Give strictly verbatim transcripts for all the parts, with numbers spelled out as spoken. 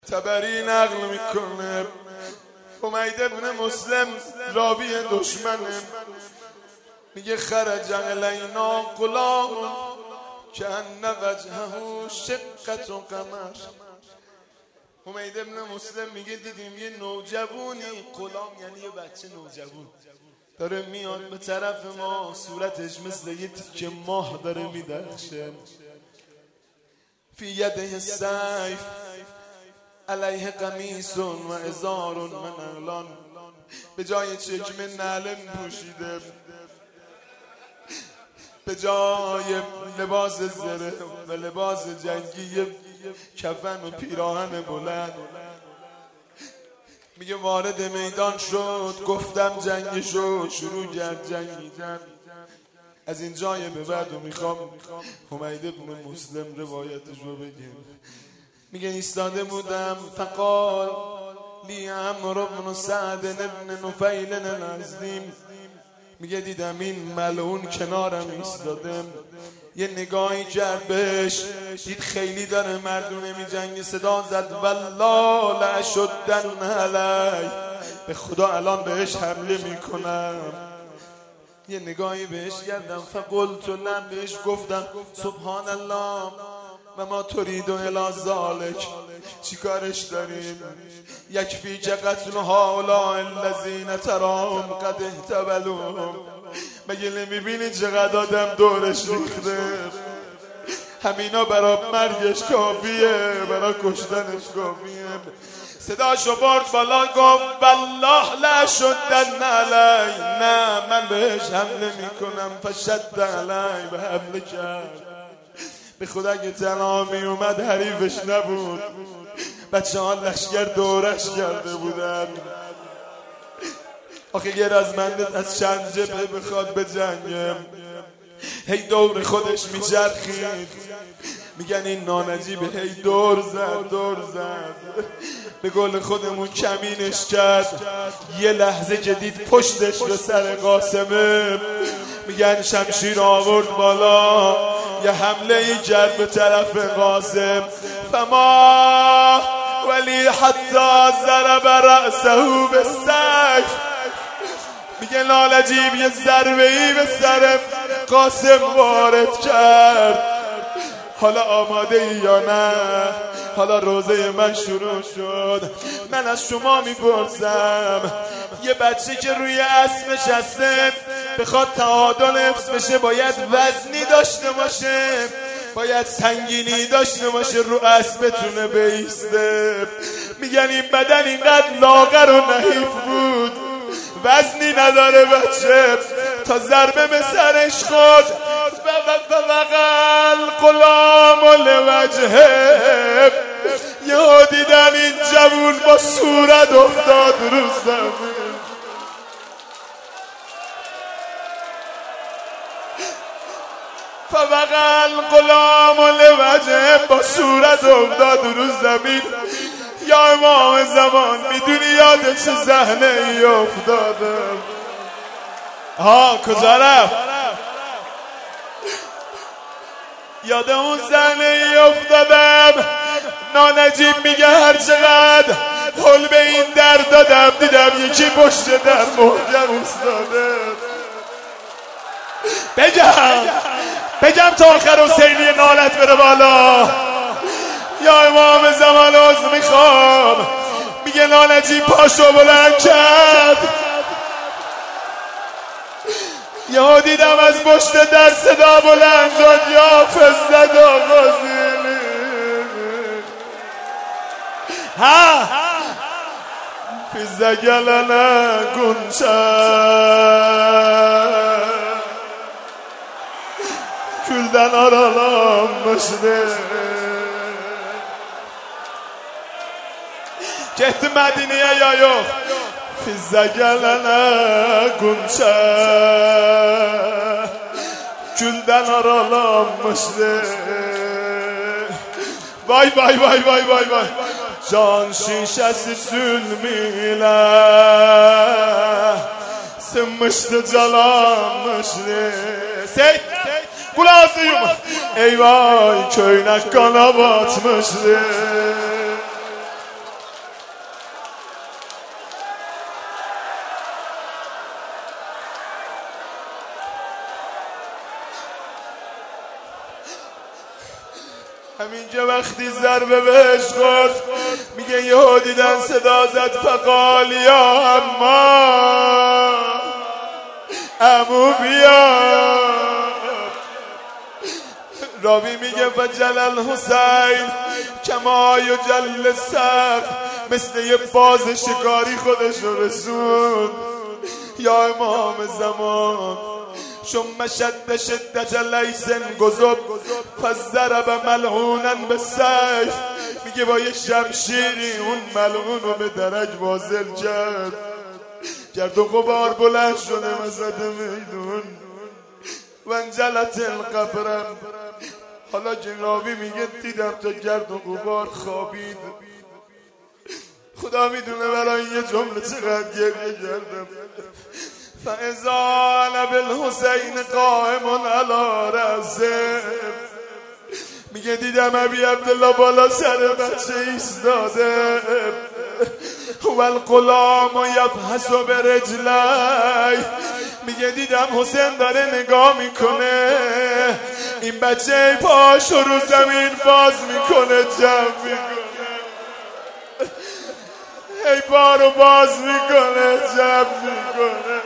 تبری نقل میکنه حمید ابن مسلم راوی دشمنه، میگه خرج علینا غلام کأن وجهه شقة قمر. حمید ابن مسلم میگه دیدیم یه نوجوانی، غلام یعنی یه بچه نوجوان، داره میاد به طرف ما، صورتش مثل یه تیکه ماه داره میدرخشه. فی یده سیف علیه قمیص و ازار من اغلان، به جای چکمه نعل پوشیده، به جای لباس زره و لباس جنگی کفن و پیراهن بلند. میگه وارد میدان شد، گفتم جنگ شد، شروع کرد جنگیدن. از این جای به بعد و میخوام حمید ابن مسلم روایتش رو بگیم. میگه ایستاده بودم، فقال لی عمرو بن سعد ابن نفیل الازدی، میگه دیدم این ملعون کنارم ایستاده، یه نگاهی کرد بهش، دید خیلی داره مردونه می جنگی، صدا زد والله لاشدن علی، به خدا الان بهش حمله میکنم. یه نگاهی بهش کردم، فقلت لن، بهش گفتم سبحان الله و ما ترید الی ذالک، چی کارش داریم؟ یکفی که قتل هؤلاء الذین تراهم قد احتبلوا، مگه نمیبینی چقدر آدم دورش ریخته؟ همینا برای مرگش کافیه، برای کشتنش کافیه. صداشو برد بالا، گفت والله لاشدن علی، نه من بهش حمله میکنم. فشد علی، به حمله کرد. به خدا که تنها می اومد حریفش نبود، بچه ها لشگر دورش کرده بودن. آخه یه رزمنده از چند جبهه بخواد به جنگه، هی دور خودش میچرخید. میگن این نانجیبه هی دور زد دور زد، به قول خودمون کمینش کرد. یه لحظه که دید پشتش به سر قاسمه، میگن شمشیر آورد بالا، یه حمله ای کرد به طرف قاسم. فما ولی حتی ضرب رأسه بالسیف، میگه نالجیب یه ضربه ای به سر قاسم وارد کرد. حالا آماده ای یا نه؟ حالا روزه من شروع شد. من از شما میپرسم، یه بچه که روی اسب نشسته بخواد تعادل حفظ بشه، باید وزنی داشته باشه، باید سنگینی داشته باشه، رو اسب بتونه بایسته. میگن این بدن اینقدر لاغر و نحیف بود، وزنی نداره بچه، تا ضربه به سرش خورد وقل غلام لوجهه. یهو دیدم این جوون با صورت افتاد رو زمین. فوقل غلام لوجهه، با صورت افتاد رو زمین. یا امام زمان، میدونی یاد چه صحنه ای افتاده؟ ها کجا رفت؟ یاد اون صحنه ای افتادم. نانجیب میگه هر چقدر حل به این در دادم، دیدم یکی پشت در محکم ایستاده. بگم بگم تا آخر حسینی نالت بره بالا. یا امام زمان عذر میخوام. میگه نانجیب پاشو بلند کرد. یا دیدم از پشت در صدا بلند شد، یا فزد آغازیلی. ها فزگلن گنچه külden aralanmıştı. Gitti Medine'ye ya yok? Fizze gelene Gunçe külden aralanmıştı. Vay vay vay vay vay vay. Can şişesi sülmüyle sınmıştı, calanmıştı. Seyit Kulağızıyım. Ey vay köynek kana batmıştı. همین که وقتی ضربه بهش خورد میگه یهو دیدن صدا زد فقال یا اما عمو بیا. راوی میگه فجل الحسین کما یجل السقف، مثل یه باز شکاری خودش رو رسوند. یا امام زمان شم شد شدت لیسن گذب فضرب ملعونا بالسیف، میگه با یه شمشیری اون ملعون رو به درج واصل کرد. گرد و غبار بلند شده وسط میدون و انجلت القبر. حالا که راوی میگه دیدم تا گرد و غبار خوابید. خدا میدونه برای یه جمله چقدر گریه کردم. فاذا بالحسین قائم علی رأسه، میگه دیدم ابی عبدالله بالا سر بچه ایستاده. و الغلام یفحص برجلی، میگه دیدم حسین داره نگاه میکنه این بچه پاش رو زمین باز میکنه، جمع میکنه، ای پا رو باز میکنه، جمع میکنه.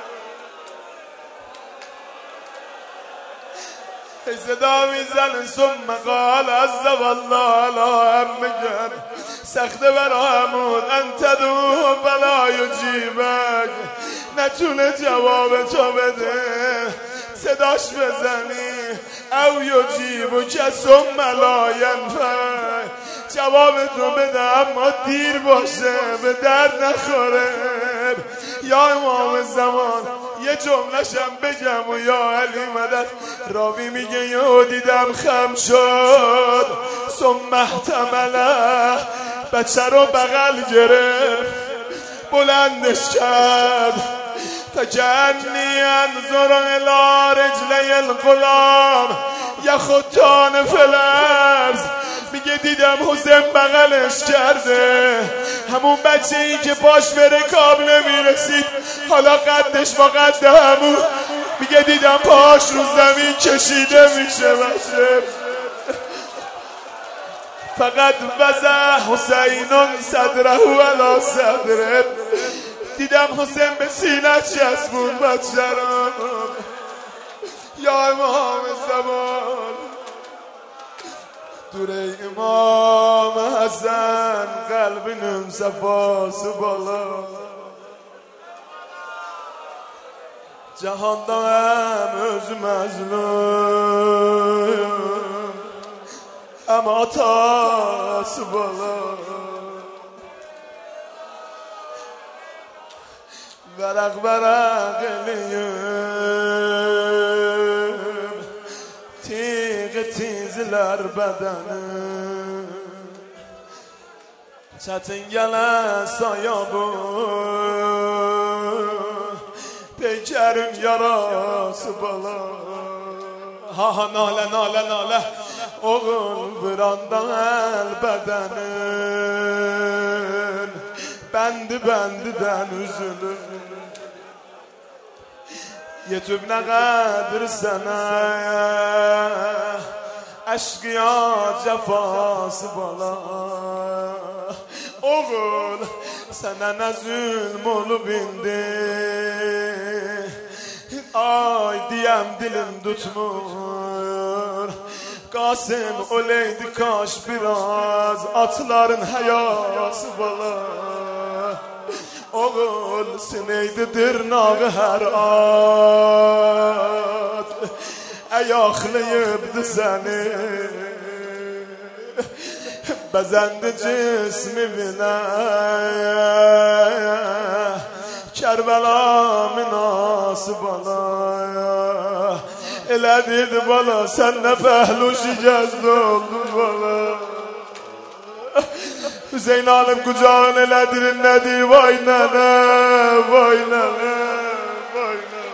صدا میزن ثم قال عز والله علی امکن، سخته برا همون انت دو بلا یجیبک، نتونه جواب تو بده صداش بزنی او یجیبو که ثم لا ینفع، جواب تو بده اما دیر باشه به درد نخوره. یا امام زمان یه جمله‌شم بگم و یا علی مدد. راوی میگه یهو دیدم خم شد ثم احتمله، بچه رو بغل گرفت بلندش کرد. فکأنی انظر الی رجلی الغلام یخطان فی الارض، میگه دیدم حسین بغلش کرده، همون بچه ای که پاش به رکاب نمیرسید حالا قدش با قد همون، میگه دیدم پاش رو زمین کشیده میشه بچه. فقط وضع حسین صدره علی صدره، دیدم حسین به سینه چسبون بچه را. یا امام زمان دوره امام حسن قلب نم صفاس بالا، جهان دارم öz مظلوم اما تاس بالا. ورق ورق eliyim تیغ تیزler bedenim çetin gelen sayabım peykerin yarası bala. Ha ha nale nale nale oğul brandan el bedenin bendi bendiden üzülür. Yetüb ne kadir sana aşkıya cefası bala. Oğul sana ne zulm olup indi, ay diyem dilim tutmur. Kasım oleydi kaş biraz atların hayası bala. Oğul sineydi dırnağı her at ayaklayıbdı seni, bezendi cismi bile Kerbela münası bana. Elə dedi bana sen ne pehlu şikəst oldun bana. Hüseyin Hanım kucağın elədirin nədir vay nənə, vay nənə, vay nənə.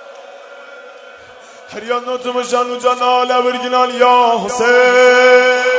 Her yan notumu şanlı can ala virginal ya Hüseyin.